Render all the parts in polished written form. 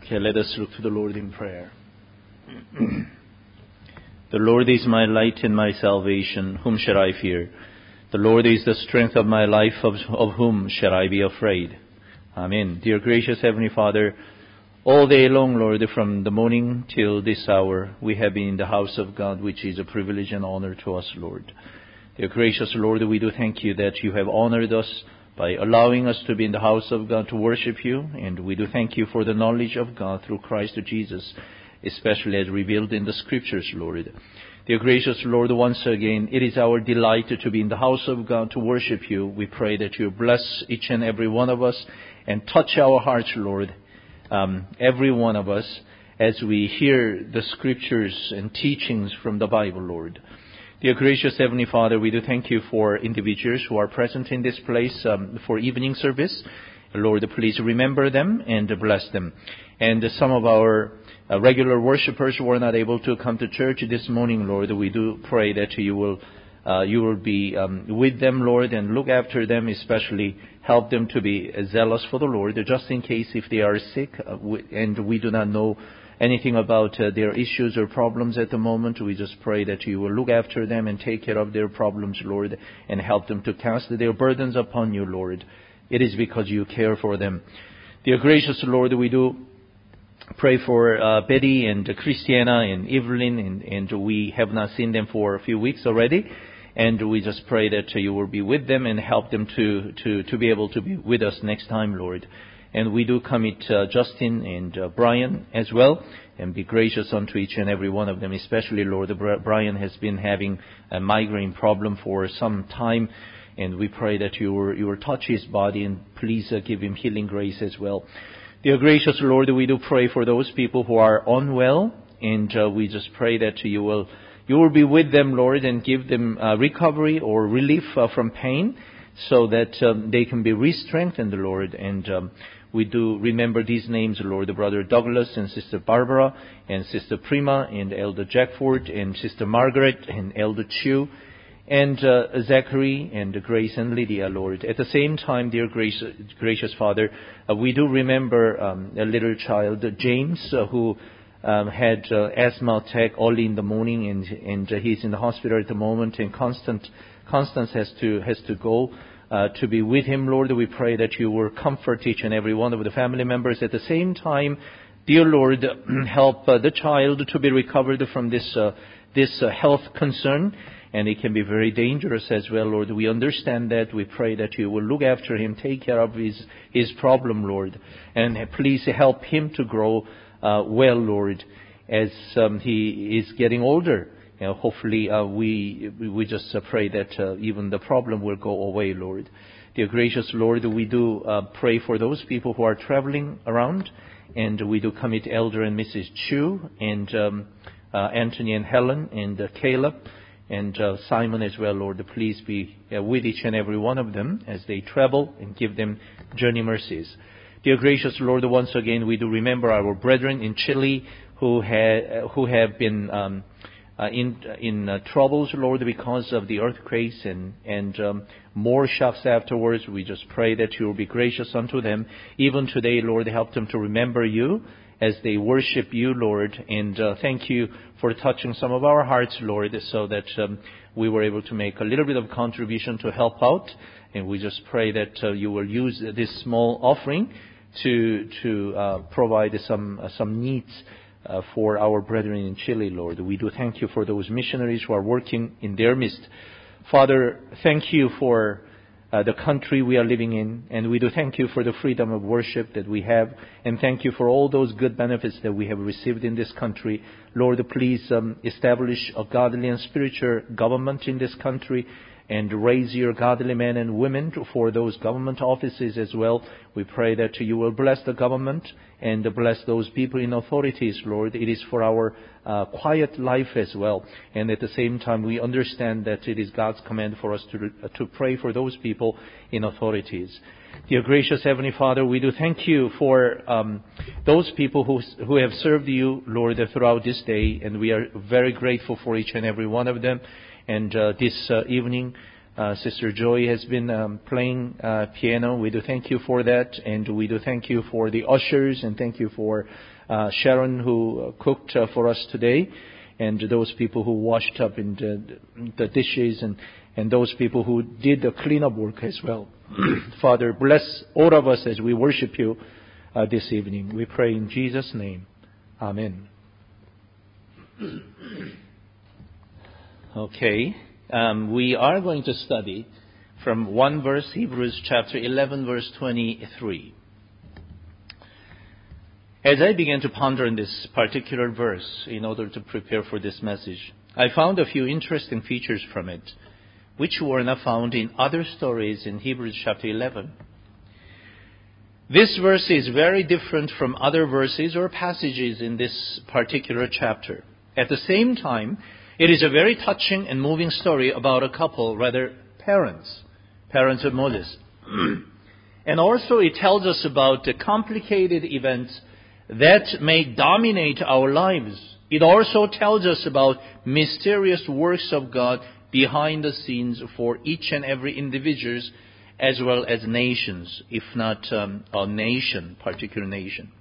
Okay, let us look to the Lord in prayer. The Lord is my light and my salvation. Whom shall I fear? The Lord is the strength of my life. Of whom shall I be afraid? Amen. Dear gracious Heavenly Father, all day long, Lord, from the morning till this hour, we have been in the house of God, which is a privilege and honor to us, Lord. Dear gracious Lord, we do thank you that you have honored us by allowing us to be in the house of God to worship you. And we do thank you for the knowledge of God through Christ Jesus, especially as revealed in the Scriptures, Lord. Dear gracious Lord, once again, it is our delight to be in the house of God to worship you. We pray that you bless each and every one of us and touch our hearts, Lord, every one of us, as we hear the Scriptures and teachings from the Bible, Lord. Dear gracious Heavenly Father, we do thank you for individuals who are present in this place for evening service. Lord, please remember them and bless them. And some of our regular worshipers who are not able to come to church this morning, Lord, we do pray that you will be with them, Lord, and look after them, especially help them to be zealous for the Lord, just in case if they are sick and we do not know anything about their issues or problems at the moment. We just pray that you will look after them and take care of their problems, Lord, and help them to cast their burdens upon you, Lord. It is because you care for them. Dear gracious Lord, we do pray for Betty and Christiana and Evelyn, and we have not seen them for a few weeks already. And we just pray that you will be with them and help them to be able to be with us next time, Lord. And we do commit Justin and Brian as well, and be gracious unto each and every one of them, especially, Lord. Brian has been having a migraine problem for some time, and we pray that you will touch his body and please give him healing grace as well. Dear gracious Lord, we do pray for those people who are unwell, and we just pray that you will be with them, Lord, and give them recovery or relief from pain, so that they can be re-strengthened, Lord. And we do remember these names, Lord, the Brother Douglas and Sister Barbara and Sister Prima and Elder Jackford and Sister Margaret and Elder Chu and Zachary and Grace and Lydia, Lord. At the same time, dear gracious Father, we do remember a little child, James, who had asthma attack early in the morning, and he's in the hospital at the moment, and Constance has to go to be with him, Lord. We pray that you will comfort each and every one of the family members. At the same time, dear Lord, help the child to be recovered from this health concern, and it can be very dangerous as well, Lord. We understand that. We pray that you will look after him, take care of his problem, Lord, and please help him to grow well, Lord, as he is getting older. Hopefully, we just pray that even the problem will go away, Lord. Dear gracious Lord, we do pray for those people who are traveling around, and we do commit Elder and Mrs. Chu, and Anthony and Helen, and Caleb, and Simon as well, Lord. Please be with each and every one of them as they travel, and give them journey mercies. Dear gracious Lord, once again, we do remember our brethren in Chile who have been in troubles, Lord, because of the earthquakes and more shocks afterwards. We just pray that you will be gracious unto them. Even today, Lord, help them to remember you as they worship you, Lord. And thank you for touching some of our hearts, Lord, so that we were able to make a little bit of contribution to help out. And we just pray that you will use this small offering to provide some needs for our brethren in Chile, Lord. We do thank you for those missionaries who are working in their midst. Father, thank you for the country we are living in, and we do thank you for the freedom of worship that we have, and thank you for all those good benefits that we have received in this country. Lord, please establish a godly and spiritual government in this country, and raise your godly men and women for those government offices as well. We pray that you will bless the government and bless those people in authorities, Lord. It is for our quiet life as well. And at the same time, we understand that it is God's command for us to pray for those people in authorities. Dear gracious Heavenly Father, we do thank you for those people who have served you, Lord, throughout this day. And we are very grateful for each and every one of them. And this evening, Sister Joy has been playing piano. We do thank you for that, and we do thank you for the ushers, and thank you for Sharon who cooked for us today, and those people who washed up in the dishes, and those people who did the cleanup work as well. Father, bless all of us as we worship you this evening. We pray in Jesus' name. Amen. Okay. We are going to study from one verse, Hebrews chapter 11, verse 23. As I began to ponder on this particular verse in order to prepare for this message, I found a few interesting features from it, which were not found in other stories in Hebrews chapter 11. This verse is very different from other verses or passages in this particular chapter. At the same time, it is a very touching and moving story about a couple, rather parents of Moses. And also it tells us about the complicated events that may dominate our lives. It also tells us about mysterious works of God behind the scenes for each and every individuals as well as nations, if not a nation, particular nation.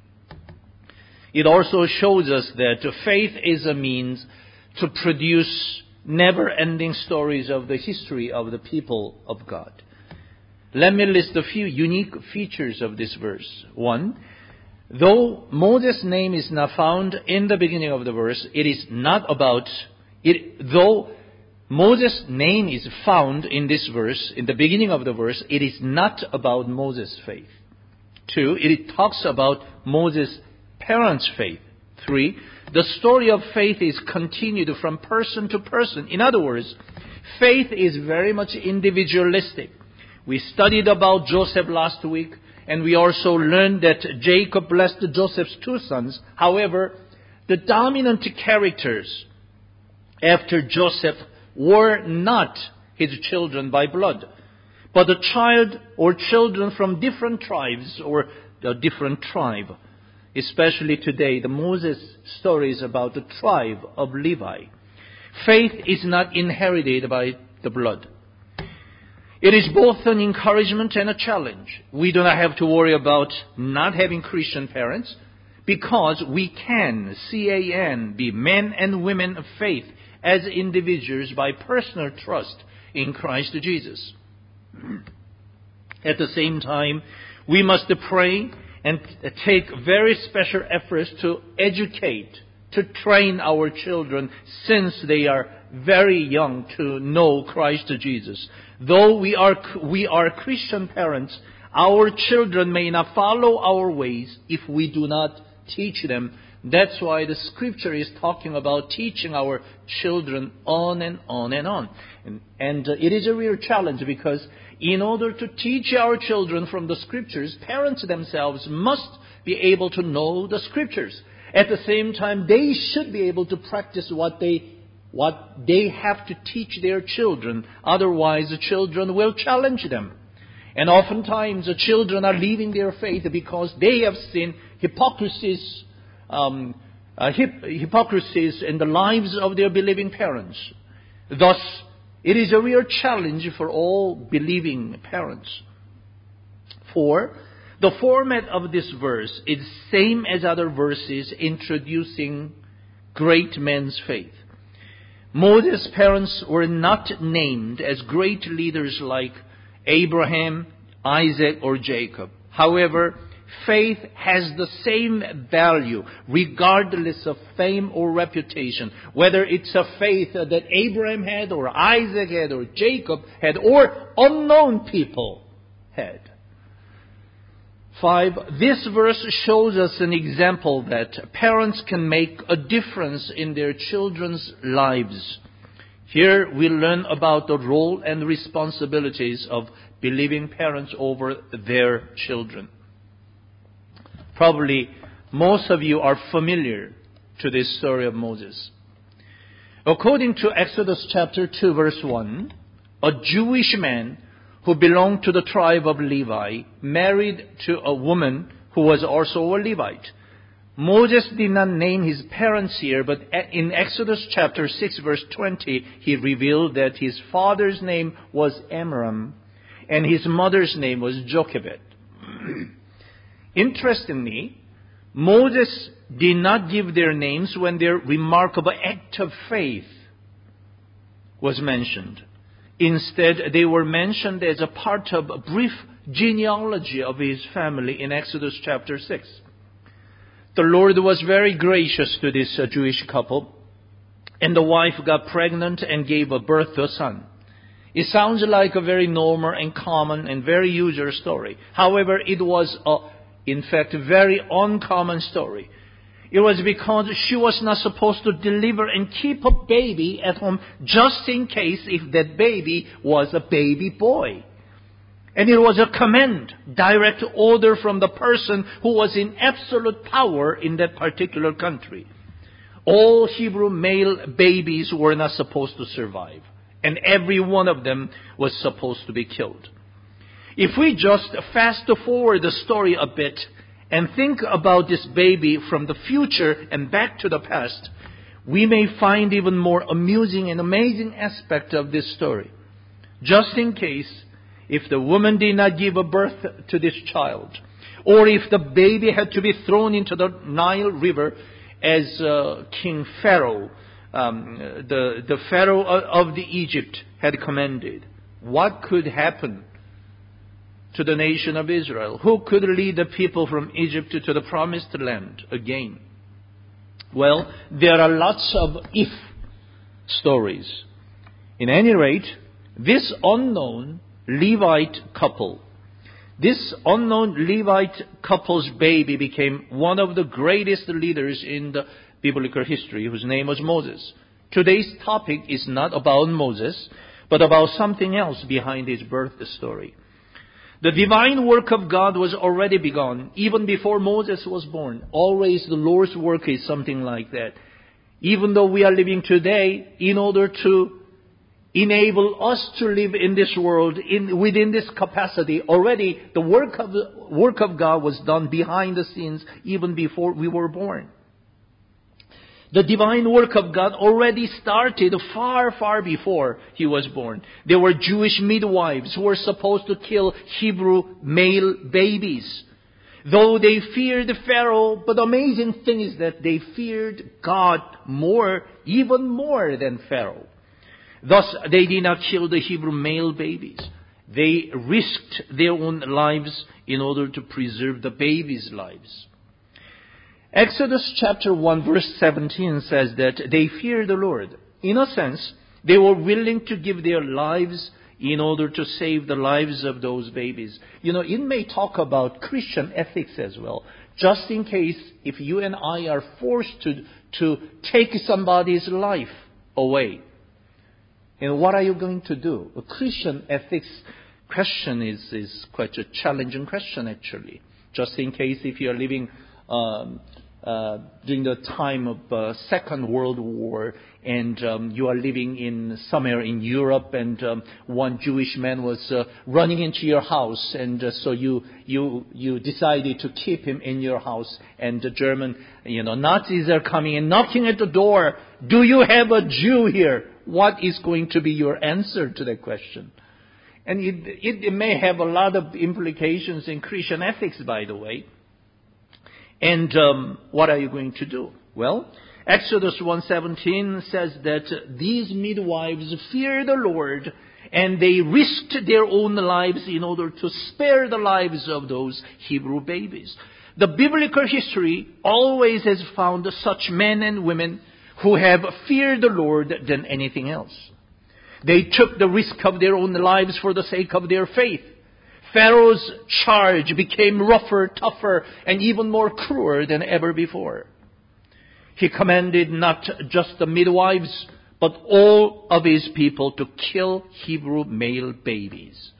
It also shows us that faith is a means to produce never-ending stories of the history of the people of God. Let me list a few unique features of this verse. One, though Moses' name is not found in the beginning of the verse, it is not about it. Though Moses' name is found in this verse, in the beginning of the verse, it is not about Moses' faith. Two, it talks about Moses' parents' faith. Three, the story of faith is continued from person to person. In other words, faith is very much individualistic. We studied about Joseph last week, and we also learned that Jacob blessed Joseph's two sons. However, the dominant characters after Joseph were not his children by blood, but a child or children from different tribes or a different tribe. Especially today, the Moses story is about the tribe of Levi. Faith is not inherited by the blood. It is both an encouragement and a challenge. We do not have to worry about not having Christian parents because we can, C-A-N, be men and women of faith as individuals by personal trust in Christ Jesus. At the same time, we must pray and take very special efforts to educate, to train our children since they are very young to know Christ Jesus. Though we are Christian parents, our children may not follow our ways if we do not teach them. That's why the scripture is talking about teaching our children on and on and on. And it is a real challenge because in order to teach our children from the scriptures, parents themselves must be able to know the scriptures. At the same time, they should be able to practice what they have to teach their children. Otherwise, the children will challenge them. And oftentimes, the children are leaving their faith because they have seen hypocrisies in the lives of their believing parents. Thus, it is a real challenge for all believing parents. 4, the format of this verse is same as other verses introducing great men's faith. Moses' parents were not named as great leaders like Abraham, Isaac, or Jacob. However, faith has the same value regardless of fame or reputation. Whether it's a faith that Abraham had or Isaac had or Jacob had or unknown people had. 5, this verse shows us an example that parents can make a difference in their children's lives. Here we learn about the role and responsibilities of believing parents over their children. Probably most of you are familiar to this story of Moses. According to Exodus chapter 2 verse 1, a Jewish man who belonged to the tribe of Levi married to a woman who was also a Levite. Moses did not name his parents here, but in Exodus chapter 6 verse 20, he revealed that his father's name was Amram and his mother's name was Jochebed. Interestingly, Moses did not give their names when their remarkable act of faith was mentioned. Instead, they were mentioned as a part of a brief genealogy of his family in Exodus chapter 6. The Lord was very gracious to this Jewish couple, and the wife got pregnant and gave birth to a son. It sounds like a very normal and common and very usual story. However, it was in fact a very uncommon story. It was because she was not supposed to deliver and keep a baby at home just in case if that baby was a baby boy. And it was a command, direct order from the person who was in absolute power in that particular country. All Hebrew male babies were not supposed to survive, and every one of them was supposed to be killed. If we just fast forward the story a bit and think about this baby from the future and back to the past, we may find even more amusing and amazing aspect of this story. Just in case, if the woman did not give a birth to this child, or if the baby had to be thrown into the Nile River as King Pharaoh, the Pharaoh of the Egypt had commanded, what could happen to the nation of Israel? Who could lead the people from Egypt to the promised land again? Well, there are lots of if stories. In any rate, this unknown Levite couple's baby became one of the greatest leaders in the biblical history, whose name was Moses. Today's topic is not about Moses, but about something else behind his birth story. The divine work of God was already begun, even before Moses was born. Always the Lord's work is something like that. Even though we are living today, in order to enable us to live in this world within this capacity, already the work of God was done behind the scenes even before we were born. The divine work of God already started far, far before he was born. There were Jewish midwives who were supposed to kill Hebrew male babies, though they feared Pharaoh. But the amazing thing is that they feared God even more than Pharaoh. Thus, they did not kill the Hebrew male babies. They risked their own lives in order to preserve the babies' lives. Exodus chapter 1 verse 17 says that they feared the Lord. In a sense, they were willing to give their lives in order to save the lives of those babies. It may talk about Christian ethics as well. Just in case if you and I are forced to take somebody's life away. And what are you going to do? A Christian ethics question is quite a challenging question, actually. Just in case if you are living during the time of Second World War and you are living somewhere in Europe and one Jewish man was running into your house and so you decided to keep him in your house and the German Nazis are coming and knocking at the door. Do you have a Jew here? What is going to be your answer to that question? And it may have a lot of implications in Christian ethics, by the way. And what are you going to do? Well, Exodus 1:17 says that these midwives feared the Lord and they risked their own lives in order to spare the lives of those Hebrew babies. The biblical history always has found such men and women who have feared the Lord than anything else. They took the risk of their own lives for the sake of their faith. Pharaoh's charge became rougher, tougher, and even more cruel than ever before. He commanded not just the midwives, but all of his people to kill Hebrew male babies.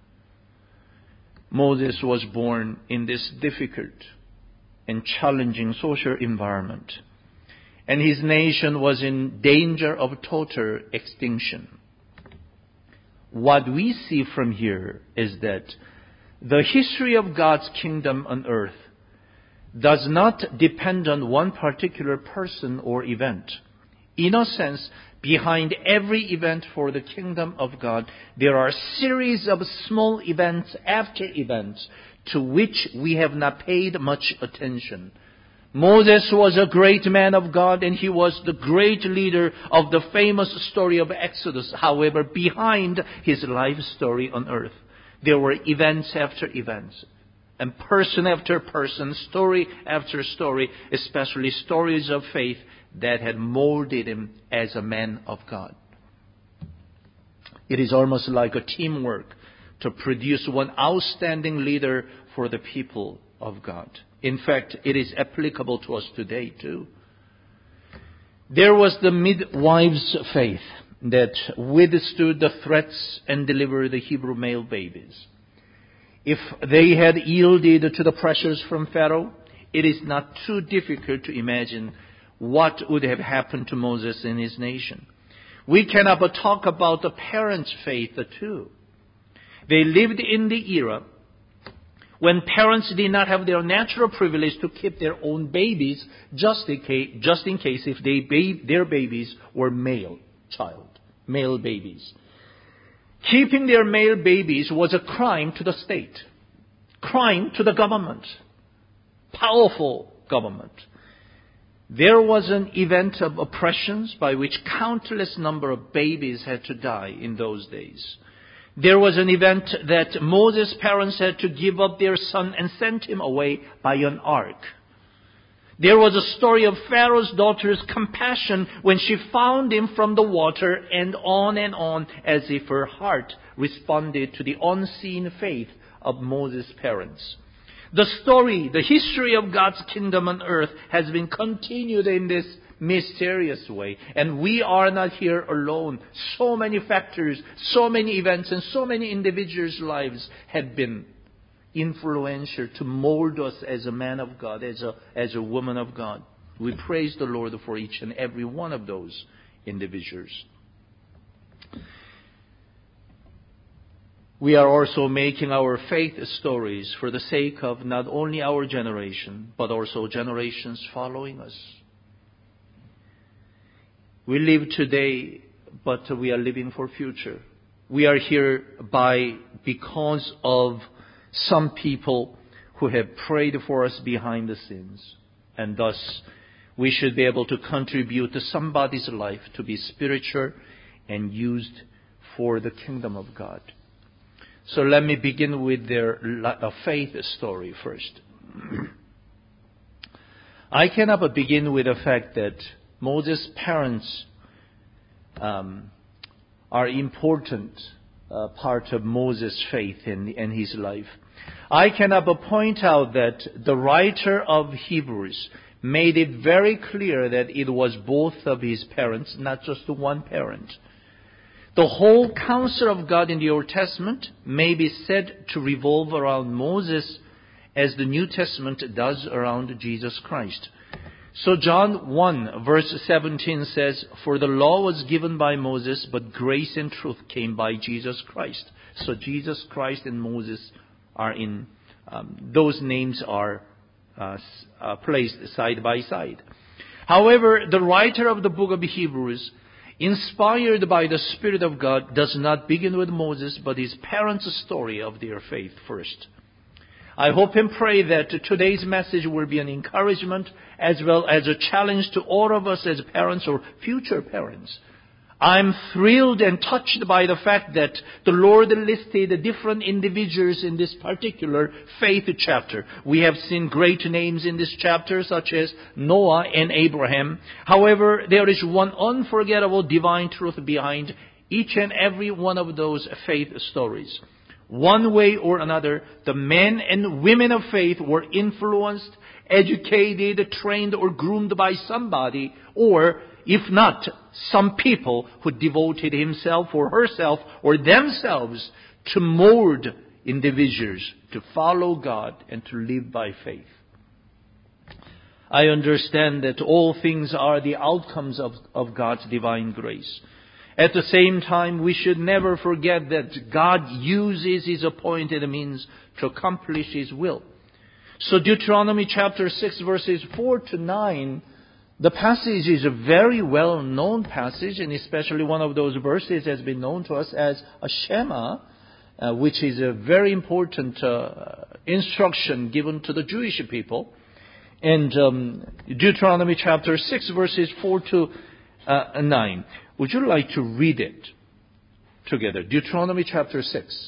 Moses was born in this difficult and challenging social environment, and his nation was in danger of total extinction. What we see from here is that the history of God's kingdom on earth does not depend on one particular person or event. In a sense, behind every event for the kingdom of God, there are a series of small events after events to which we have not paid much attention. Moses was a great man of God, and he was the great leader of the famous story of Exodus. However, behind his life story on earth, there were events after events, and person after person, story after story, especially stories of faith that had molded him as a man of God. It is almost like a teamwork to produce one outstanding leader for the people of God. In fact, it is applicable to us today too. There was the midwife's faith that withstood the threats and delivered the Hebrew male babies. If they had yielded to the pressures from Pharaoh, it is not too difficult to imagine what would have happened to Moses and his nation. We cannot but talk about the parents' faith too. They lived in the era when parents did not have their natural privilege to keep their own babies just in case if their babies were male babies. Keeping their male babies was a crime to the state, crime to the government, powerful government. There was an event of oppressions by which countless number of babies had to die in those days. There was an event that Moses' parents had to give up their son and send him away by an ark. There was a story of Pharaoh's daughter's compassion when she found him from the water, and on as if her heart responded to the unseen faith of Moses' parents. The history of God's kingdom on earth has been continued in this mysterious way. And we are not here alone. So many factors, so many events, and so many individuals' lives have been influential to mold us as a man of God, as a woman of God. We praise the Lord for each and every one of those individuals. We are also making our faith stories for the sake of not only our generation, but also generations following us. We live today, but we are living for future. We are here because of some people who have prayed for us behind the scenes. And thus, we should be able to contribute to somebody's life to be spiritual and used for the kingdom of God. So let me begin with their faith story first. I cannot but begin with the fact that Moses' parents are important part of Moses' faith in his life. I cannot but point out that the writer of Hebrews made it very clear that it was both of his parents, not just one parent. The whole counsel of God in the Old Testament may be said to revolve around Moses as the New Testament does around Jesus Christ. So John 1 verse 17 says, "For the law was given by Moses, but grace and truth came by Jesus Christ." So Jesus Christ and Moses are those names are placed side by side. However, the writer of the book of Hebrews, inspired by the Spirit of God, does not begin with Moses, but his parents' story of their faith first. I hope and pray that today's message will be an encouragement as well as a challenge to all of us as parents or future parents. I'm thrilled and touched by the fact that the Lord listed different individuals in this particular faith chapter. We have seen great names in this chapter such as Noah and Abraham. However, there is one unforgettable divine truth behind each and every one of those faith stories. One way or another, the men and women of faith were influenced, educated, trained, or groomed by somebody, or if not, some people who devoted himself or herself or themselves to mold individuals to follow God and to live by faith. I understand that all things are the outcomes of God's divine grace. At the same time, we should never forget that God uses His appointed means to accomplish His will. So Deuteronomy chapter 6 verses 4 to 9, the passage is a very well-known passage, and especially one of those verses has been known to us as a Shema, which is a very important instruction given to the Jewish people. And Deuteronomy chapter 6 verses 4 to 9. Would you like to read it together? Deuteronomy chapter 6.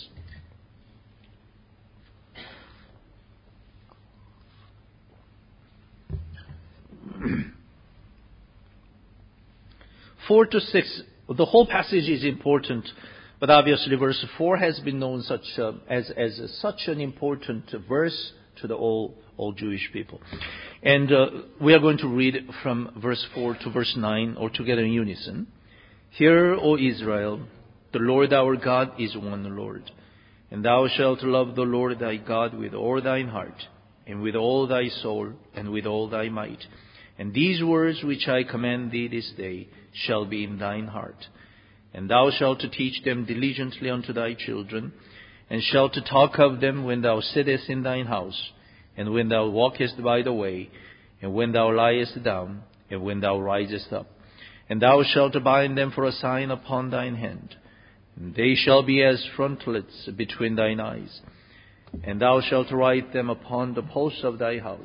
4 to 6, the whole passage is important, but obviously verse 4 has been known as such an important verse to the all Jewish people. And we are going to read from verse 4 to verse 9, or together in unison. Hear, O Israel, the Lord our God is one Lord. And thou shalt love the Lord thy God with all thine heart, and with all thy soul, and with all thy might. And these words which I command thee this day shall be in thine heart. And thou shalt teach them diligently unto thy children, and shalt talk of them when thou sittest in thine house, and when thou walkest by the way, and when thou liest down, and when thou risest up. And thou shalt bind them for a sign upon thine hand, and they shall be as frontlets between thine eyes. And thou shalt write them upon the posts of thy house.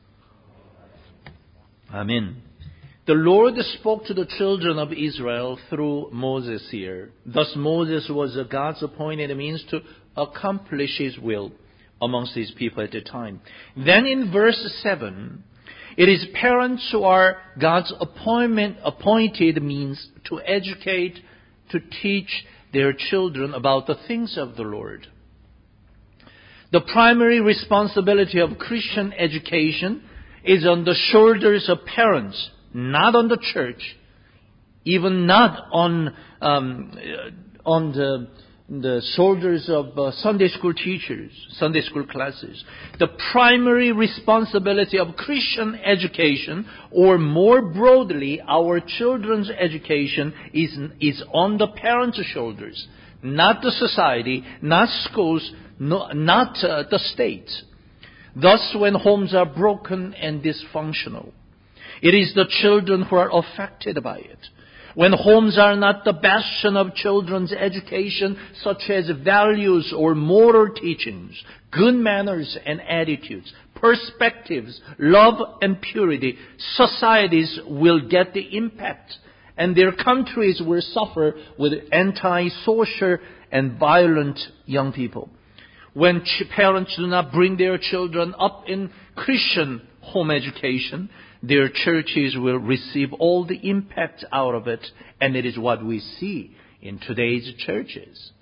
Amen. The Lord spoke to the children of Israel through Moses here. Thus Moses was God's appointed means to accomplish His will amongst His people at the time. Then in verse 7, it is parents who are God's appointed means to educate, to teach their children about the things of the Lord. The primary responsibility of Christian education is on the shoulders of parents, not on the church, even not on the shoulders of Sunday school teachers, Sunday school classes. The primary responsibility of Christian education, or more broadly, our children's education, is on the parents' shoulders, not the society, not schools, not the state. Thus, when homes are broken and dysfunctional, it is the children who are affected by it. When homes are not the bastion of children's education, such as values or moral teachings, good manners and attitudes, perspectives, love and purity, societies will get the impact, and their countries will suffer with anti-social and violent young people. When parents do not bring their children up in Christian home education, their churches will receive all the impact out of it, and it is what we see in today's churches.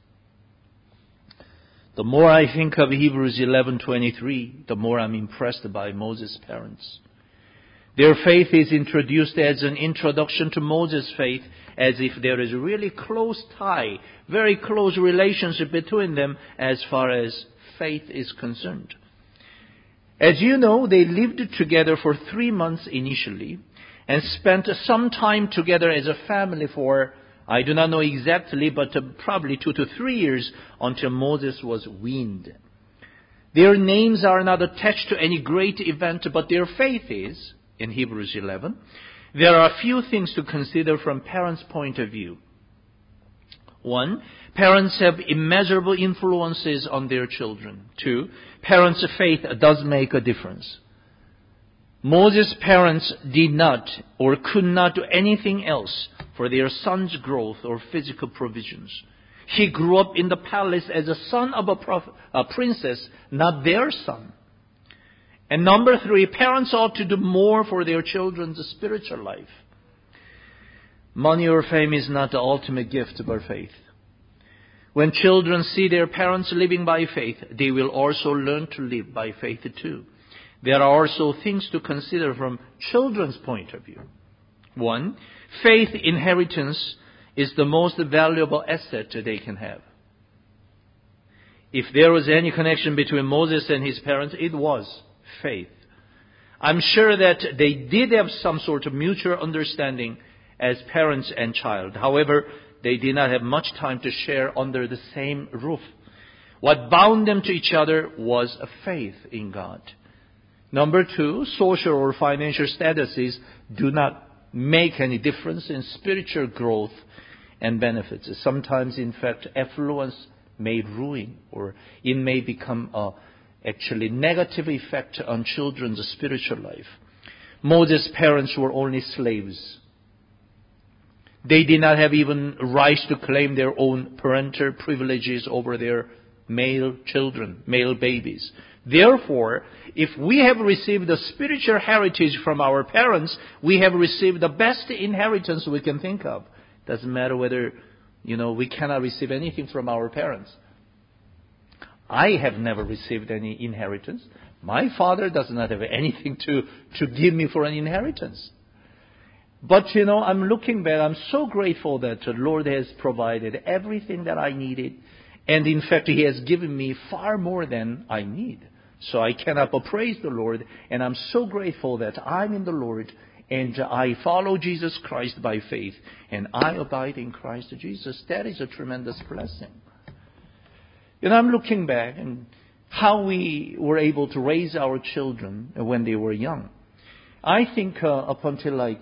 The more I think of Hebrews 11:23, the more I'm impressed by Moses' parents. Their faith is introduced as an introduction to Moses' faith, as if there is a really close tie, very close relationship between them as far as faith is concerned. As you know, they lived together for 3 months initially and spent some time together as a family for, I do not know exactly, but probably 2 to 3 years until Moses was weaned. Their names are not attached to any great event, but their faith is, in Hebrews 11. There are a few things to consider from parents' point of view. 1, parents have immeasurable influences on their children. 2, parents' faith does make a difference. Moses' parents did not or could not do anything else for their son's growth or physical provisions. He grew up in the palace as a son of a princess, not their son. And number 3, parents ought to do more for their children's spiritual life. Money or fame is not the ultimate gift, but faith. When children see their parents living by faith, they will also learn to live by faith too. There are also things to consider from children's point of view. 1, faith inheritance is the most valuable asset they can have. If there was any connection between Moses and his parents, it was faith. I'm sure that they did have some sort of mutual understanding as parents and child. However, they did not have much time to share under the same roof. What bound them to each other was a faith in God. Number two, social or financial statuses do not make any difference in spiritual growth and benefits. Sometimes, in fact, affluence may ruin, or it may become actually negative effect on children's spiritual life. Moses' parents were only slaves. They did not have even rights to claim their own parental privileges over their male children, male babies. Therefore, if we have received the spiritual heritage from our parents, we have received the best inheritance we can think of. Doesn't matter whether, we cannot receive anything from our parents. I have never received any inheritance. My father does not have anything to give me for an inheritance. But, I'm looking back, I'm so grateful that the Lord has provided everything that I needed. And in fact, He has given me far more than I need. So I cannot but praise the Lord. And I'm so grateful that I'm in the Lord and I follow Jesus Christ by faith. And I abide in Christ Jesus. That is a tremendous blessing. I'm looking back and how we were able to raise our children when they were young. I think up until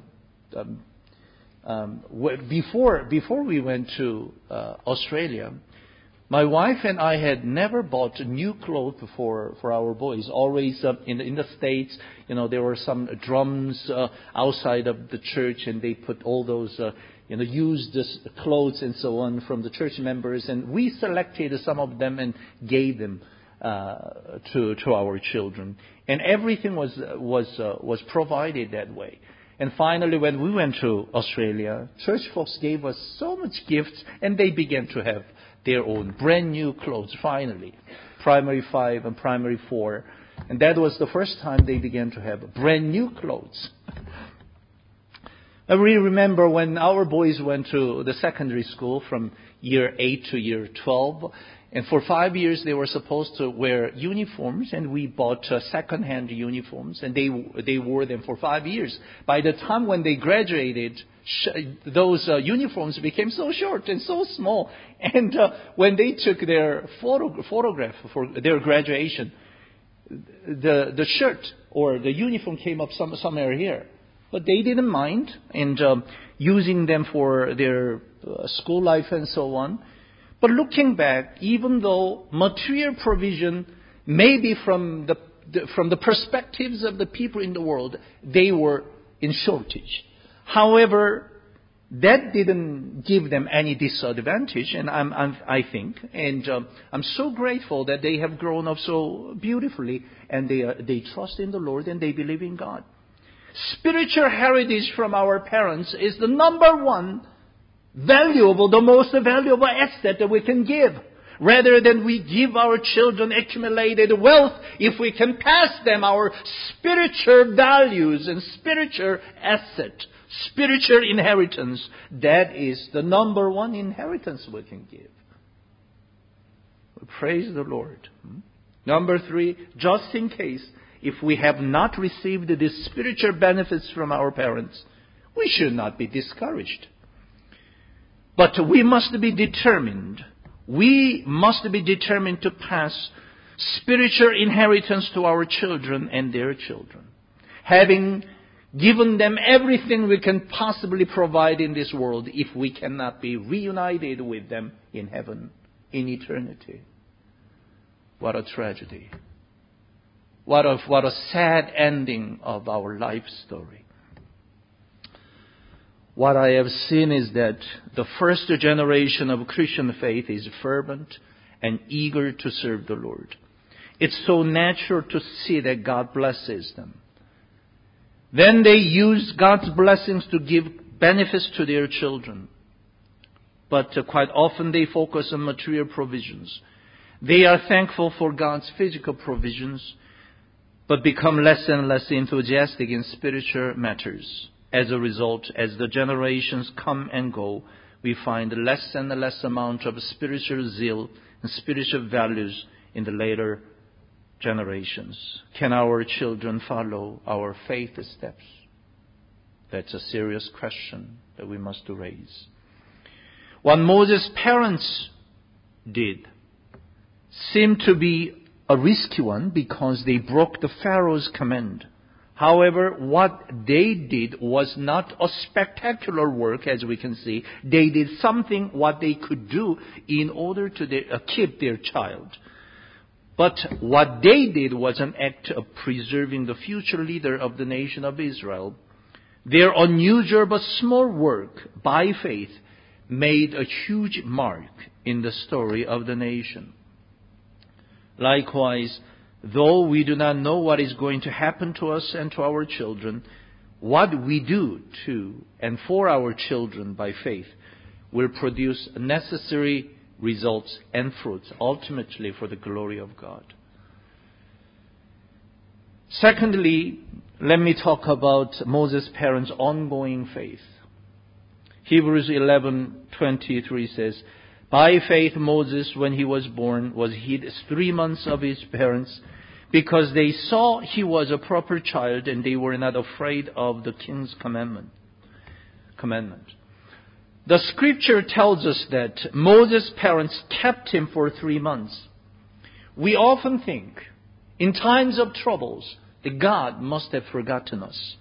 before we went to Australia, my wife and I had never bought new clothes for our boys. Always in the States, there were some drums outside of the church, and they put all those used clothes and so on from the church members, and we selected some of them and gave them to our children, and everything was provided that way. And finally, when we went to Australia, church folks gave us so much gifts, and they began to have their own brand new clothes. Finally, primary 5 and primary 4, and that was the first time they began to have brand new clothes. I really remember when our boys went to the secondary school from year 8 to year 12, and for 5 years they were supposed to wear uniforms, and we bought second-hand uniforms, and they wore them for 5 years. By the time when they graduated, those uniforms became so short and so small, and when they took their photograph for their graduation, the shirt or the uniform came up somewhere here. But they didn't mind, and using them for their school life and so on. But looking back, even though material provision may be from the perspectives of the people in the world, they were in shortage. However, that didn't give them any disadvantage, and I think, and I'm so grateful that they have grown up so beautifully, and they trust in the Lord and they believe in God. Spiritual heritage from our parents is the number one the most valuable asset that we can give. Rather than we give our children accumulated wealth, if we can pass them our spiritual values and spiritual asset, spiritual inheritance, that is the number one inheritance we can give. Praise the Lord. Number 3, just in case, if we have not received these spiritual benefits from our parents, we should not be discouraged. But we must be determined. We must be determined to pass spiritual inheritance to our children and their children. Having given them everything we can possibly provide in this world, if we cannot be reunited with them in heaven, in eternity. What a tragedy. What a sad ending of our life story. What I have seen is that the first generation of Christian faith is fervent and eager to serve the Lord. It's so natural to see that God blesses them. Then they use God's blessings to give benefits to their children. But quite often they focus on material provisions. They are thankful for God's physical provisions, but become less and less enthusiastic in spiritual matters. As a result, as the generations come and go, we find less and less amount of spiritual zeal and spiritual values in the later generations. Can our children follow our faith steps? That's a serious question that we must raise. What Moses' parents did seemed to be a risky one because they broke the Pharaoh's command. However, what they did was not a spectacular work, as we can see. They did something what they could do in order to keep their child. But what they did was an act of preserving the future leader of the nation of Israel. Their unusual but small work, by faith, made a huge mark in the story of the nation. Likewise, though we do not know what is going to happen to us and to our children, what we do to and for our children by faith will produce necessary results and fruits, ultimately for the glory of God. Secondly, let me talk about Moses' parents' ongoing faith. Hebrews 11:23 says, "By faith Moses, when he was born, was hid 3 months of his parents, because they saw he was a proper child, and they were not afraid of the king's commandment." The scripture tells us that Moses' parents kept him for 3 months. We often think, in times of troubles, that God must have forgotten us.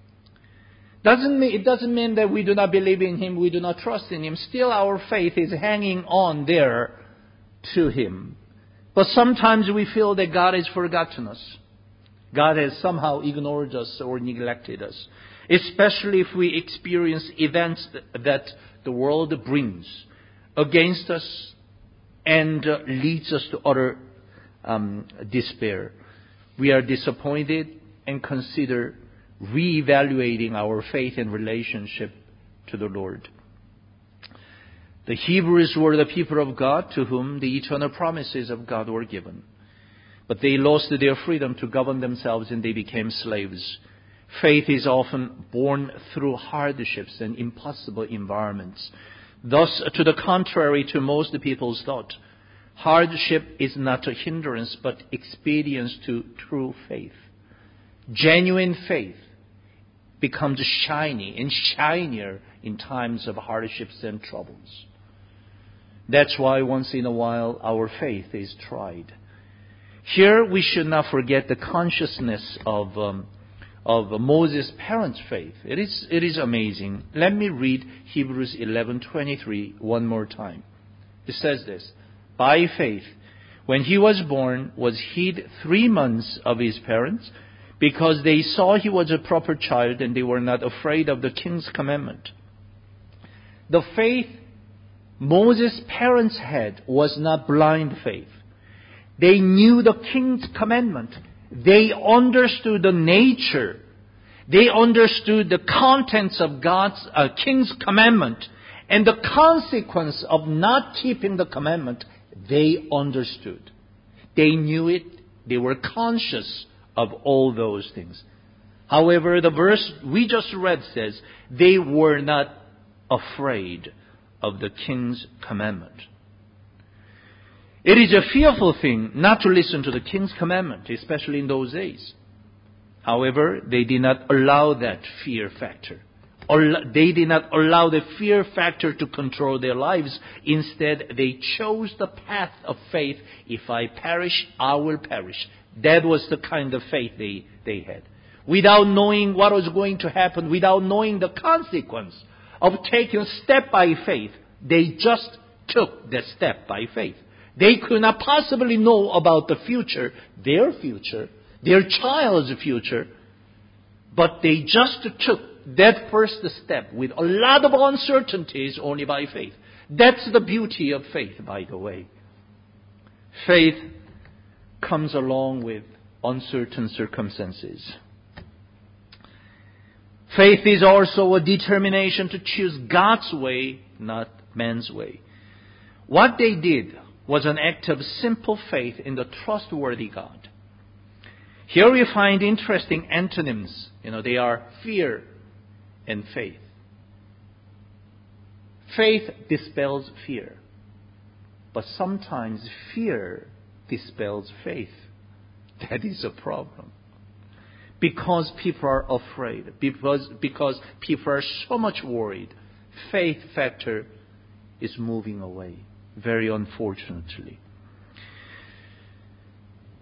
It doesn't mean that we do not believe in Him, we do not trust in Him. Still, our faith is hanging on there to Him. But sometimes we feel that God has forgotten us. God has somehow ignored us or neglected us. Especially if we experience events that the world brings against us and leads us to utter despair. We are disappointed and consider reevaluating our faith and relationship to the Lord. The Hebrews were the people of God to whom the eternal promises of God were given. But they lost their freedom to govern themselves and they became slaves. Faith is often born through hardships and impossible environments. Thus, to the contrary to most people's thought, hardship is not a hindrance but experience to true faith. Genuine faith becomes shiny and shinier in times of hardships and troubles. That's why once in a while our faith is tried. Here we should not forget the consciousness of Moses' parents' faith. It is amazing. Let me read Hebrews 11:23 one more time. It says this: "By faith, when he was born, was hid 3 months of his parents, because they saw he was a proper child and they were not afraid of the king's commandment." The faith Moses' parents had was not blind faith. They knew the king's commandment. They understood the nature. They understood the contents of God's king's commandment and the consequence of not keeping the commandment. They understood. They knew it. They were conscious of all those things. However, the verse we just read says they were not afraid of the king's commandment. It is a fearful thing not to listen to the king's commandment, especially in those days. However, they did not allow that fear factor. They did not allow the fear factor to control their lives. Instead, they chose the path of faith. If I perish, I will perish. That was the kind of faith they had. Without knowing what was going to happen, without knowing the consequence of taking a step by faith, they just took that step by faith. They could not possibly know about the future, their child's future, but they just took that first step with a lot of uncertainties only by faith. That's the beauty of faith, by the way. Faith comes along with uncertain circumstances. Faith is also a determination to choose God's way, not man's way. What they did was an act of simple faith in the trustworthy God. Here we find interesting antonyms. They are fear and faith. Faith dispels fear. But sometimes fear dispels faith. That is a problem. Because people are afraid. Because people are so much worried. Faith factor is moving away. Very unfortunately.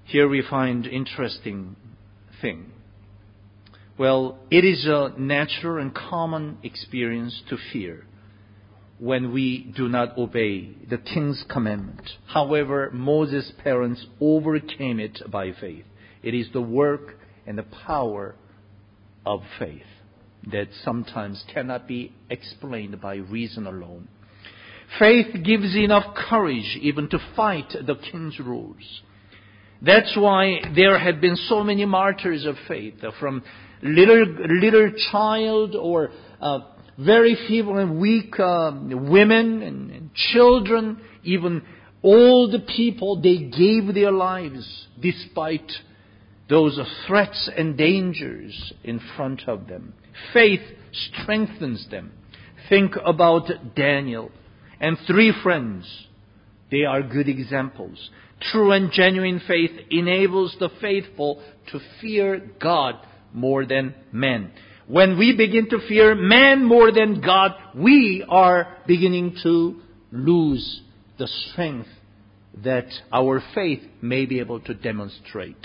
Here we find interesting thing. Well, it is a natural and common experience to fear when we do not obey the king's commandment. However, Moses' parents overcame it by faith. It is the work and the power of faith that sometimes cannot be explained by reason alone. Faith gives enough courage even to fight the king's rules. That's why there have been so many martyrs of faith, from little child or very feeble and weak women and children, even old people. They gave their lives despite those threats and dangers in front of them. Faith strengthens them. Think about Daniel and 3 friends. They are good examples. True and genuine faith enables the faithful to fear God more than men. When we begin to fear man more than God, we are beginning to lose the strength that our faith may be able to demonstrate.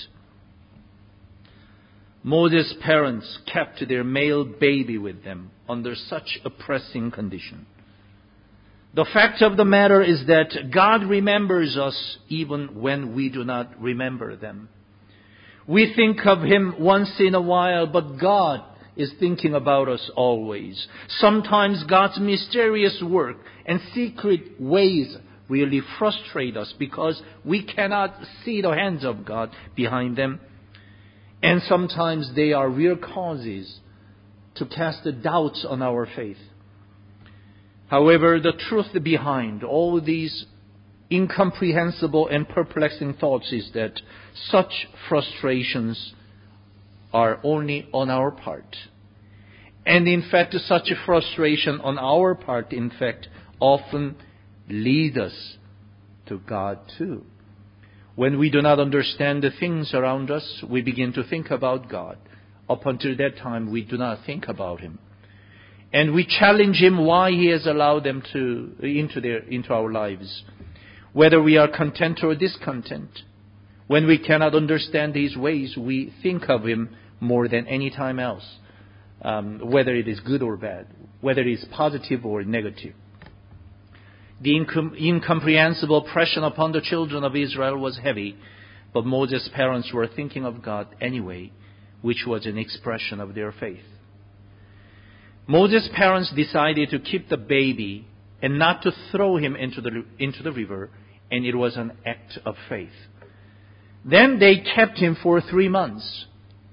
Moses' parents kept their male baby with them under such a pressing condition. The fact of the matter is that God remembers us even when we do not remember them. We think of Him once in a while, but God is thinking about us always. Sometimes God's mysterious work and secret ways really frustrate us because we cannot see the hands of God behind them. And sometimes they are real causes to cast doubts on our faith. However, the truth behind all these incomprehensible and perplexing thoughts is that such frustrations are only on our part. And in fact, such a frustration on our part, in fact, often lead us to God too. When we do not understand the things around us, we begin to think about God. Up until that time, we do not think about Him. And we challenge Him why He has allowed them into our lives. Whether we are content or discontent. When we cannot understand His ways, we think of Him more than any time else. Whether it is good or bad. Whether it is positive or negative. The incomprehensible pressure upon the children of Israel was heavy, but Moses' parents were thinking of God anyway, which was an expression of their faith. Moses' parents decided to keep the baby and not to throw him into the river, and it was an act of faith. Then they kept him for 3 months.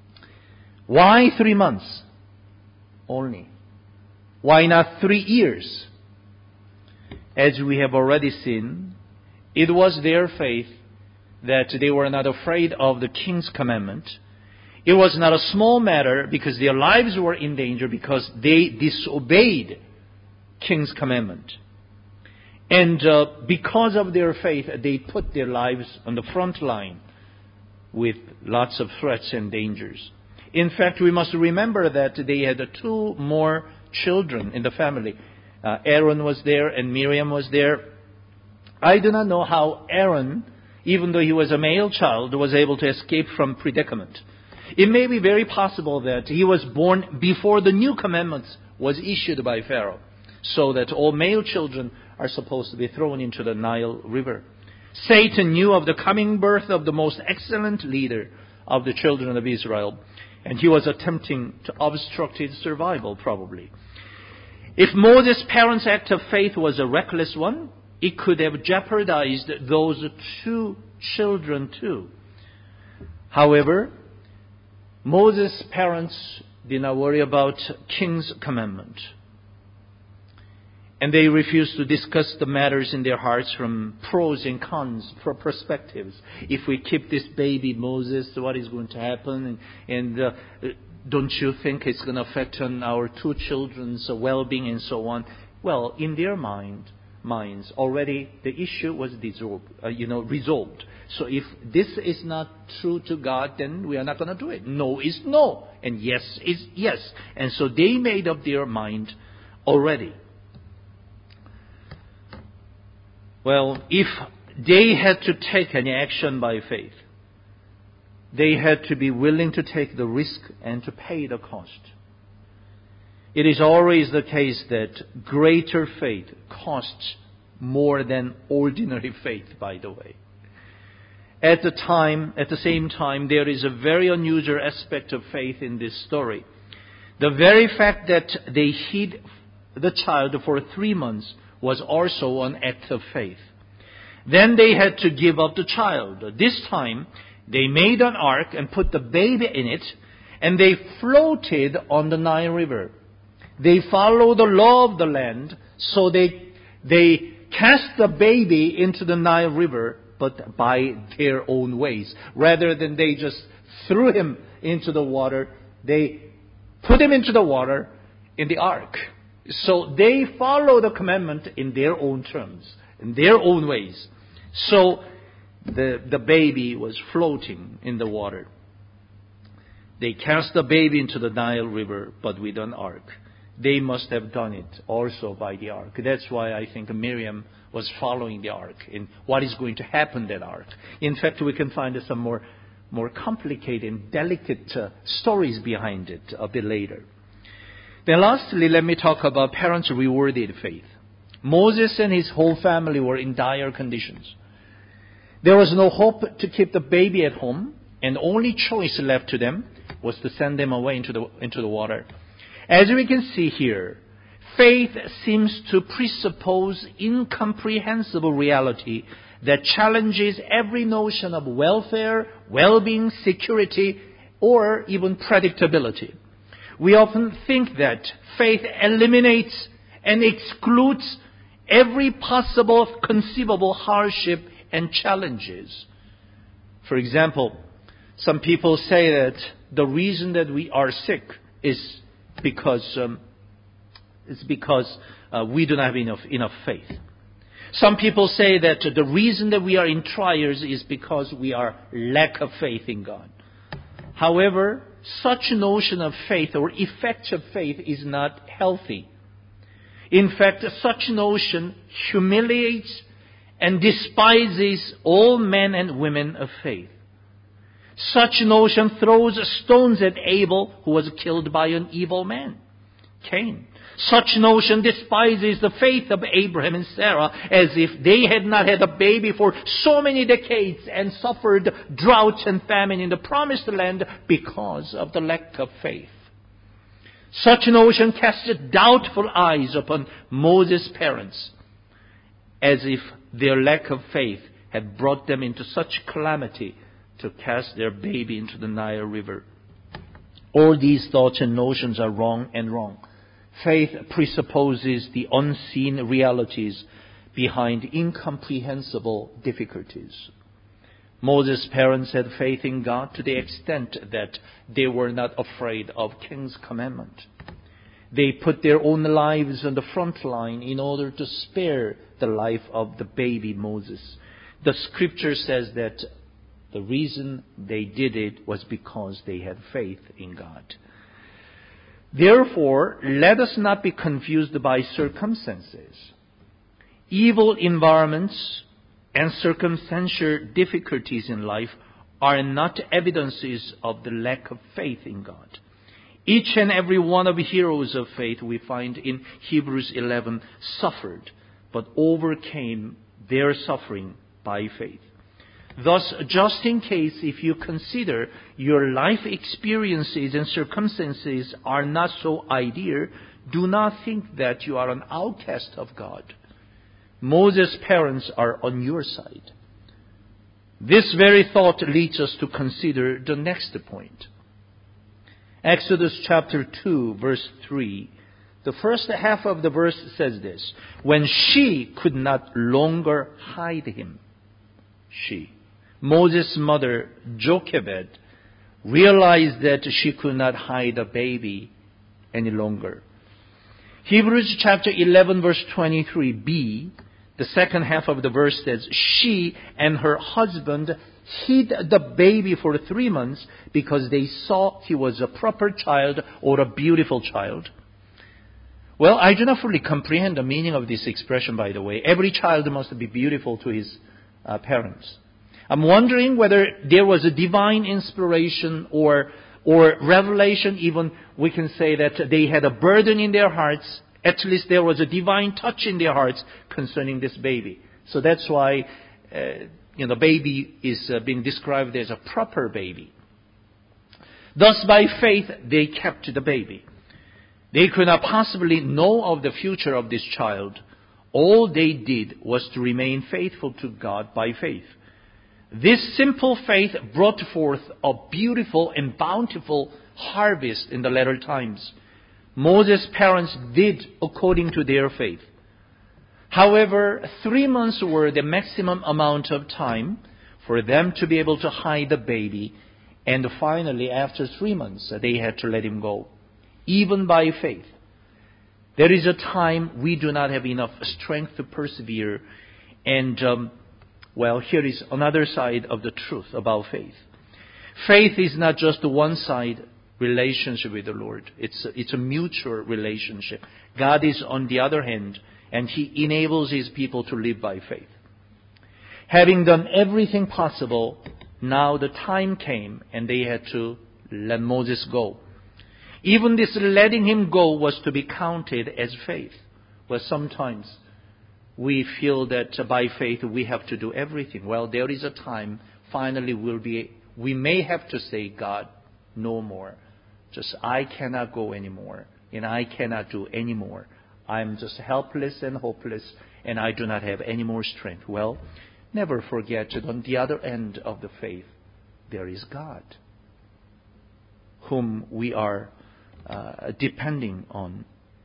Why 3 months only? Why not 3 years? As we have already seen, it was their faith that they were not afraid of the king's commandment. It was not a small matter because their lives were in danger because they disobeyed king's commandment. And because of their faith, they put their lives on the front line with lots of threats and dangers. In fact, we must remember that they had 2 more children in the family. Aaron was there and Miriam was there. I do not know how Aaron, even though he was a male child, was able to escape from predicament. It may be very possible that he was born before the new commandments was issued by Pharaoh, so that all male children are supposed to be thrown into the Nile River. Satan knew of the coming birth of the most excellent leader of the children of Israel, and he was attempting to obstruct his survival, probably. If Moses' parents' act of faith was a reckless one, it could have jeopardized those 2 children too. However, Moses' parents did not worry about king's commandment. And they refused to discuss the matters in their hearts from pros and cons, perspectives. If we keep this baby Moses, what is going to happen? And don't you think it's going to affect on our 2 children's well-being and so on? Well, in their minds, already the issue was resolved. So if this is not true to God, then we are not going to do it. No is no, and yes is yes. And so they made up their mind already. Well, if they had to take any action by faith, they had to be willing to take the risk and to pay the cost. It is always the case that greater faith costs more than ordinary faith, by the way. At the same time, there is a very unusual aspect of faith in this story. The very fact that they hid the child for 3 months was also an act of faith. Then they had to give up the child. This time, they made an ark and put the baby in it, and they floated on the Nile River. They followed the law of the land, so they cast the baby into the Nile River, but by their own ways. Rather than they just threw him into the water, they put him into the water in the ark. So they follow the commandment in their own terms, in their own ways. So the baby was floating in the water. They cast the baby into the Nile River, but with an ark. They must have done it also by the ark. That's why I think Miriam was following the ark in what is going to happen that ark. In fact, we can find some more complicated and delicate stories behind it a bit later. Then lastly, let me talk about parents' rewarded faith. Moses and his whole family were in dire conditions. There was no hope to keep the baby at home, and the only choice left to them was to send them away into the water. As we can see here, faith seems to presuppose incomprehensible reality that challenges every notion of welfare, well-being, security, or even predictability. We often think that faith eliminates and excludes every possible conceivable hardship and challenges. For example, some people say that the reason that we are sick is because we do not have enough faith. Some people say that the reason that we are in trials is because we are lack of faith in God. However, such notion of faith or effective faith is not healthy. In fact, such notion humiliates and despises all men and women of faith. Such notion throws stones at Abel, who was killed by an evil man, Cain. Such notion despises the faith of Abraham and Sarah, as if they had not had a baby for so many decades and suffered drought and famine in the promised land because of the lack of faith. Such notion casts doubtful eyes upon Moses' parents, as if their lack of faith had brought them into such calamity to cast their baby into the Nile River. All these thoughts and notions are wrong. Faith presupposes the unseen realities behind incomprehensible difficulties. Moses' parents had faith in God to the extent that they were not afraid of King's commandment. They put their own lives on the front line in order to spare the life of the baby Moses. The scripture says that the reason they did it was because they had faith in God. Therefore, let us not be confused by circumstances. Evil environments and circumstantial difficulties in life are not evidences of the lack of faith in God. Each and every one of the heroes of faith we find in Hebrews 11 suffered, but overcame their suffering by faith. Thus, just in case if you consider your life experiences and circumstances are not so ideal, do not think that you are an outcast of God. Moses' parents are on your side. This very thought leads us to consider the next point. Exodus chapter 2, verse 3. The first half of the verse says this: when she could not longer hide him, Moses' mother, Jochebed, realized that she could not hide the baby any longer. Hebrews chapter 11, verse 23b, the second half of the verse says, she and her husband hid the baby for 3 months because they saw he was a proper child or a beautiful child. Well, I do not fully comprehend the meaning of this expression, by the way. Every child must be beautiful to his parents. I'm wondering whether there was a divine inspiration or revelation. Even we can say that they had a burden in their hearts. At least there was a divine touch in their hearts concerning this baby. So that's why the baby is being described as a proper baby. Thus, by faith, they kept the baby. They could not possibly know of the future of this child. All they did was to remain faithful to God by faith. This simple faith brought forth a beautiful and bountiful harvest in the latter times. Moses' parents did according to their faith. However, 3 months were the maximum amount of time for them to be able to hide the baby. And finally, after 3 months, they had to let him go. Even by faith. There is a time we do not have enough strength to persevere. And, here is another side of the truth about faith. Faith is not just a one-side relationship with the Lord. It's a mutual relationship. God is on the other hand, and He enables His people to live by faith. Having done everything possible, now the time came and they had to let Moses go. Even this letting him go was to be counted as faith. Well, sometimes we feel that by faith we have to do everything. Well, there is a time finally we may have to say, God, no more. Just I cannot go anymore and I cannot do anymore. I'm just helpless and hopeless and I do not have any more strength. Well, never forget that on the other end of the faith, there is God, whom we are depending on.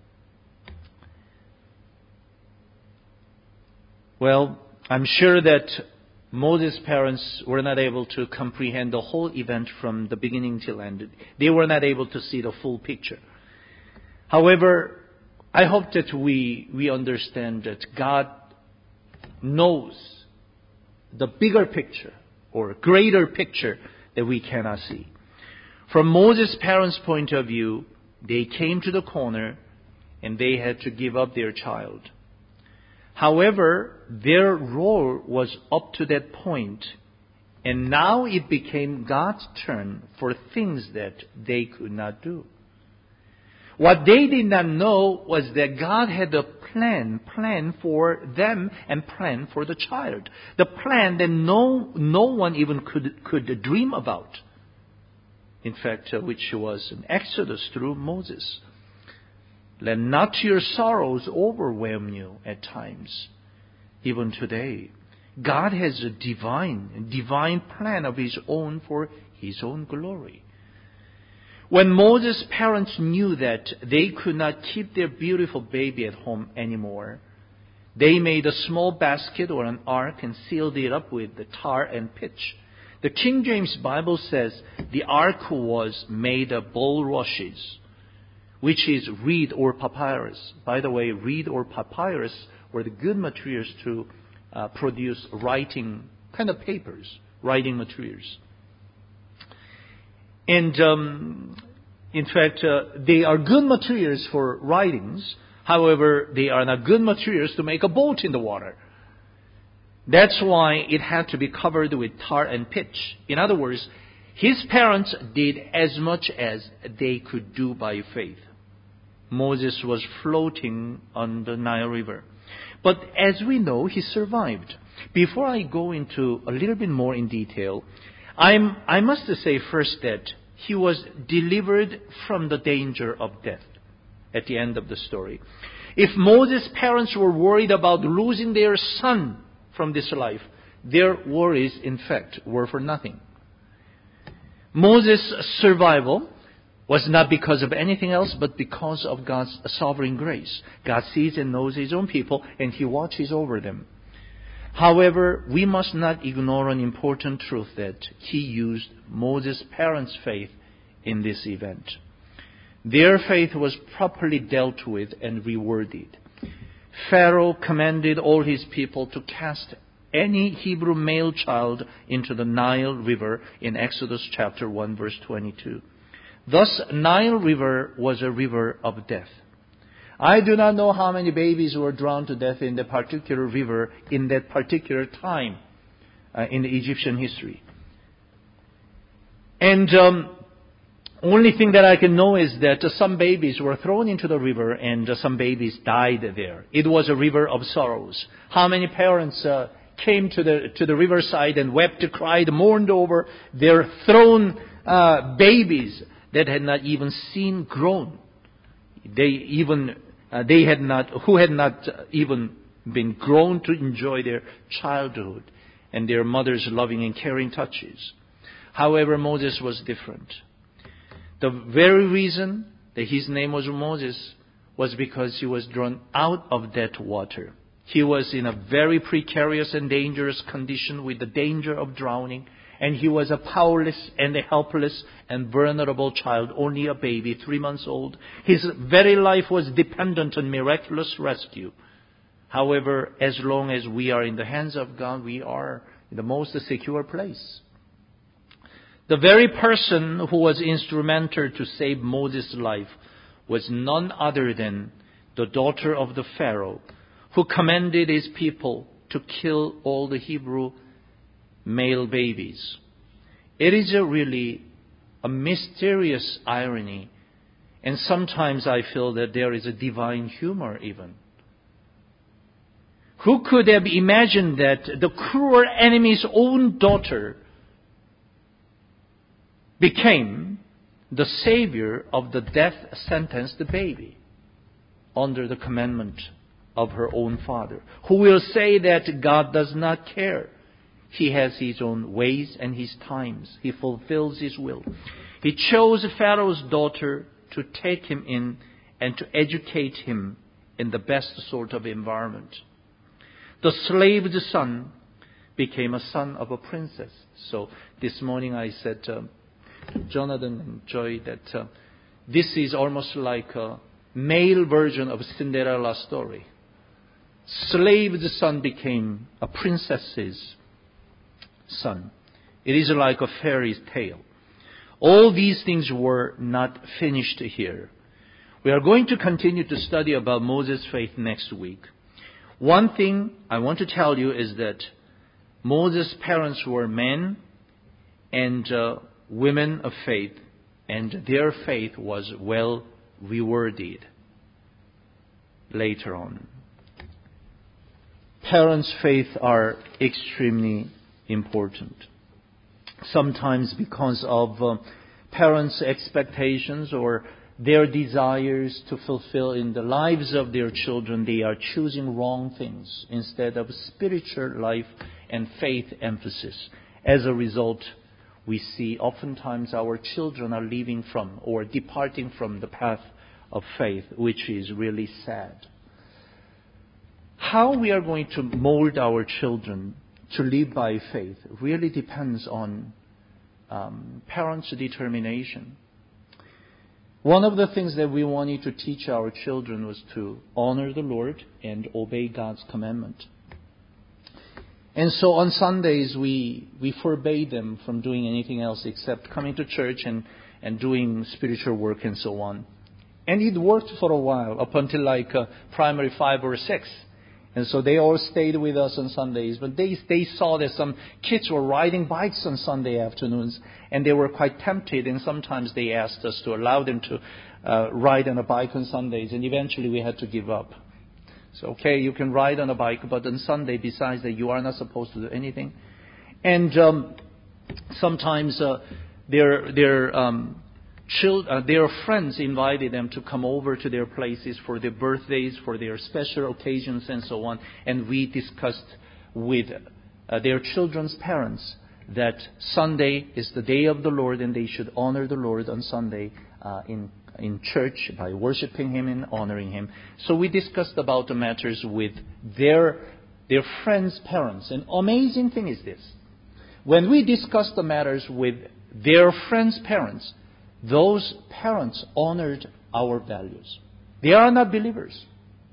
Well, I'm sure that Moses' parents were not able to comprehend the whole event from the beginning till end. They were not able to see the full picture. However, I hope that we understand that God knows the bigger picture or greater picture that we cannot see. From Moses' parents' point of view, they came to the corner and they had to give up their child. However, their role was up to that point, and now it became God's turn for things that they could not do. What they did not know was that God had a plan for them and plan for the child. The plan that no one even could dream about. In fact, which was an Exodus through Moses. Let not your sorrows overwhelm you at times. Even today, God has a divine plan of His own for His own glory. When Moses' parents knew that they could not keep their beautiful baby at home anymore, they made a small basket or an ark and sealed it up with the tar and pitch. The King James Bible says the ark was made of bulrushes, which is reed or papyrus. By the way, reed or papyrus were the good materials to produce writing kind of papers, writing materials. And in fact, they are good materials for writings. However, they are not good materials to make a boat in the water. That's why it had to be covered with tar and pitch. In other words, his parents did as much as they could do by faith. Moses was floating on the Nile River. But as we know, he survived. Before I go into a little bit more in detail, I must say first that he was delivered from the danger of death at the end of the story. If Moses' parents were worried about losing their son from this life, their worries, in fact, were for nothing. Moses' survival was not because of anything else, but because of God's sovereign grace. God sees and knows His own people, and He watches over them. However, we must not ignore an important truth that He used Moses' parents' faith in this event. Their faith was properly dealt with and rewarded. Pharaoh commanded all his people to cast any Hebrew male child into the Nile River in Exodus chapter 1 verse 22. Thus, Nile River was a river of death. I do not know how many babies were drowned to death in the particular river in that particular time. in the Egyptian history. And only thing that I can know is that some babies were thrown into the river and some babies died there. It was a river of sorrows. How many parents came to the riverside and wept, cried, mourned over their thrown babies that had not even seen grown. Who had not even been grown to enjoy their childhood and their mother's loving and caring touches. However, Moses was different. The very reason that his name was Moses was because he was drawn out of that water. He was in a very precarious and dangerous condition with the danger of drowning. And he was a powerless and a helpless and vulnerable child, only a baby, 3 months old. His very life was dependent on miraculous rescue. However, as long as we are in the hands of God, we are in the most secure place. The very person who was instrumental to save Moses' life was none other than the daughter of the Pharaoh, who commanded his people to kill all the Hebrew male babies. It is really a mysterious irony, and sometimes I feel that there is a divine humor even. Who could have imagined that the cruel enemy's own daughter became the savior of the death-sentenced baby under the commandment of her own father, who will say that God does not care. He has His own ways and His times. He fulfills His will. He chose Pharaoh's daughter to take him in and to educate him in the best sort of environment. The slave's son became a son of a princess. So this morning I said to Jonathan and Joy that this is almost like a male version of Cinderella story. Slave's son became a princess's son. It is like a fairy tale. All these things were not finished here. We are going to continue to study about Moses' faith next week. One thing I want to tell you is that Moses' parents were men and women of faith, and their faith was well rewarded later on. Parents' faith are extremely important. Sometimes because of parents' expectations or their desires to fulfill in the lives of their children, they are choosing wrong things instead of spiritual life and faith emphasis. As a result, we see oftentimes our children are leaving from or departing from the path of faith, which is really sad. How we are going to mold our children to live by faith really depends on parents' determination. One of the things that we wanted to teach our children was to honor the Lord and obey God's commandment. And so on Sundays, we forbade them from doing anything else except coming to church and doing spiritual work and so on. And it worked for a while, up until like primary 5 or 6. And so they all stayed with us on Sundays. But they saw that some kids were riding bikes on Sunday afternoons, and they were quite tempted. And sometimes they asked us to allow them to ride on a bike on Sundays. And eventually we had to give up. So, okay, you can ride on a bike, but on Sunday, besides that, you are not supposed to do anything. And sometimes their friends invited them to come over to their places for their birthdays, for their special occasions, and so on. And we discussed with their children's parents that Sunday is the day of the Lord, and they should honor the Lord on Sunday in church by worshiping Him and honoring Him. So we discussed about the matters with their friends' parents. And amazing thing is this: when we discussed the matters with their friends' parents, those parents honored our values. They are not believers.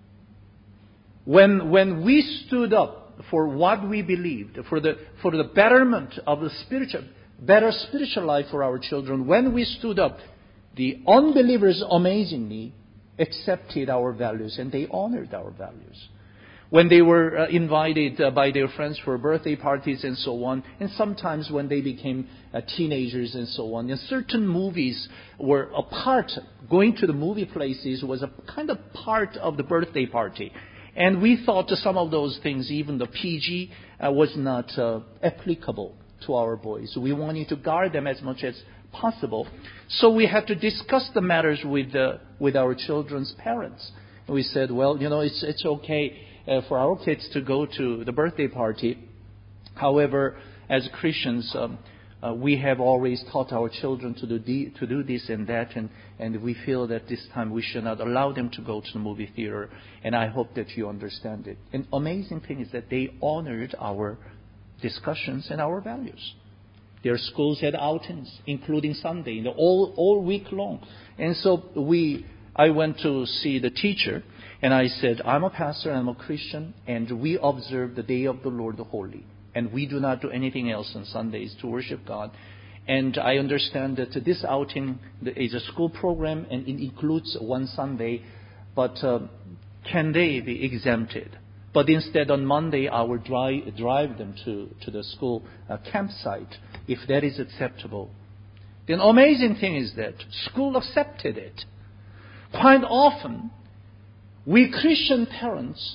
When we stood up for what we believed, for the betterment of the better spiritual life for our children, when we stood up, the unbelievers amazingly accepted our values and they honored our values. when they were invited by their friends for birthday parties and so on, and sometimes when they became teenagers and so on. And certain movies were a part, going to the movie places was a kind of part of the birthday party. And we thought to some of those things, even the PG was not applicable to our boys. We wanted to guard them as much as possible. So we had to discuss the matters with our children's parents. And we said, well, it's okay for our kids to go to the birthday party. However, as Christians, we have always taught our children to do this and that, and we feel that this time we should not allow them to go to the movie theater. And I hope that you understand it. An amazing thing is that they honored our discussions and our values. Their schools had outings, including Sunday, all week long. And so I went to see the teacher, and I said, I'm a pastor, I'm a Christian, and we observe the day of the Lord holy. And we do not do anything else on Sundays to worship God. And I understand that this outing is a school program, and it includes one Sunday, but can they be exempted? But instead on Monday, I will drive them to the school campsite, if that is acceptable. The amazing thing is that school accepted it. Quite often, we Christian parents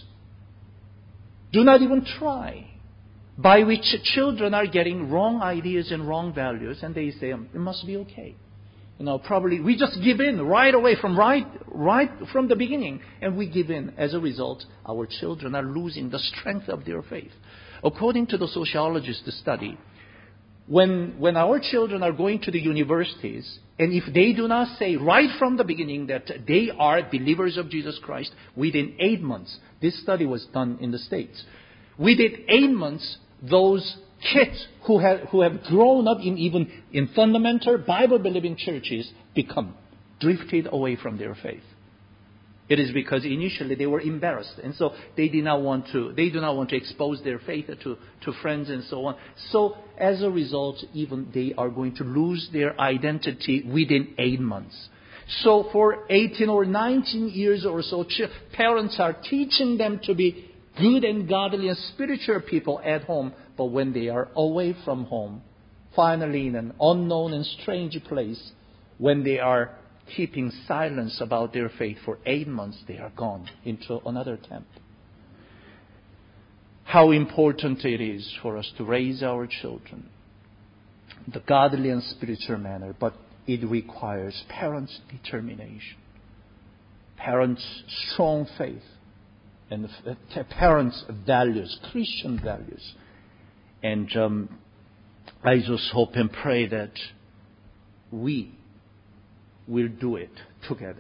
do not even try, by which children are getting wrong ideas and wrong values, and they say, it must be okay. Probably we just give in right away right from the beginning, and we give in. As a result, our children are losing the strength of their faith. According to the sociologists' study, when our children are going to the universities, and if they do not say right from the beginning that they are believers of Jesus Christ, within 8 months, this study was done in the States, within 8 months, those kids who have grown up in fundamental Bible-believing churches become drifted away from their faith. It is because initially they were embarrassed, and so they do not want to expose their faith to friends and so on. So as a result, even they are going to lose their identity within 8 months. So for 18 or 19 years or so, parents are teaching them to be good and godly and spiritual people at home, but when they are away from home, finally in an unknown and strange place, when they are keeping silence about their faith for 8 months, they are gone into another camp. How important it is for us to raise our children in the godly and spiritual manner, but it requires parents' determination, parents' strong faith, and parents' values, Christian values. And I just hope and pray that we will do it together.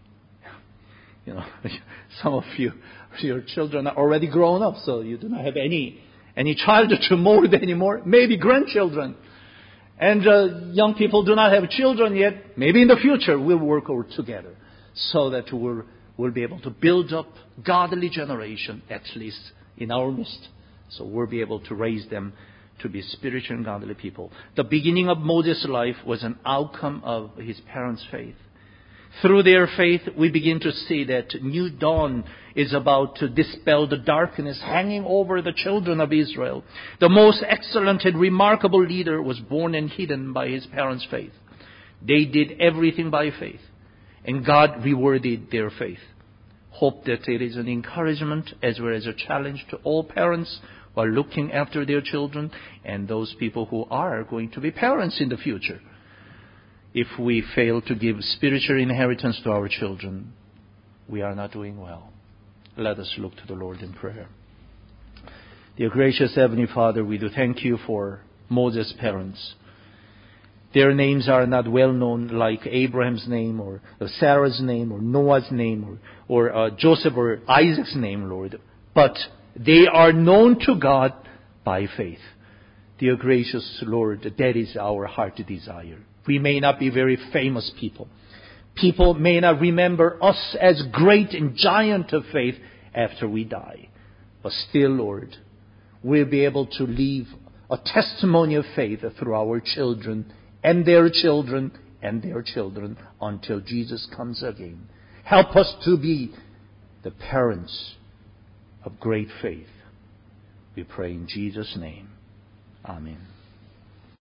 Some of your children are already grown up, so you do not have any child to mold anymore, maybe grandchildren. And young people do not have children yet. Maybe in the future we'll work together so that we'll be able to build up godly generation, at least in our midst. So we'll be able to raise them to be spiritual and godly people. The beginning of Moses' life was an outcome of his parents' faith. Through their faith, we begin to see that new dawn is about to dispel the darkness hanging over the children of Israel. The most excellent and remarkable leader was born and hidden by his parents' faith. They did everything by faith, and God rewarded their faith. Hope that it is an encouragement as well as a challenge to all parents who are looking after their children and those people who are going to be parents in the future. If we fail to give spiritual inheritance to our children, we are not doing well. Let us look to the Lord in prayer. Dear gracious Heavenly Father, we do thank you for Moses' parents. Their names are not well known like Abraham's name or Sarah's name or Noah's name or Joseph or Isaac's name, Lord. But they are known to God by faith. Dear gracious Lord, that is our heart desire. We may not be very famous people. People may not remember us as great and giant of faith after we die. But still, Lord, we'll be able to leave a testimony of faith through our children and their children and their children until Jesus comes again. Help us to be the parents of great faith. We pray in Jesus' name. Amen.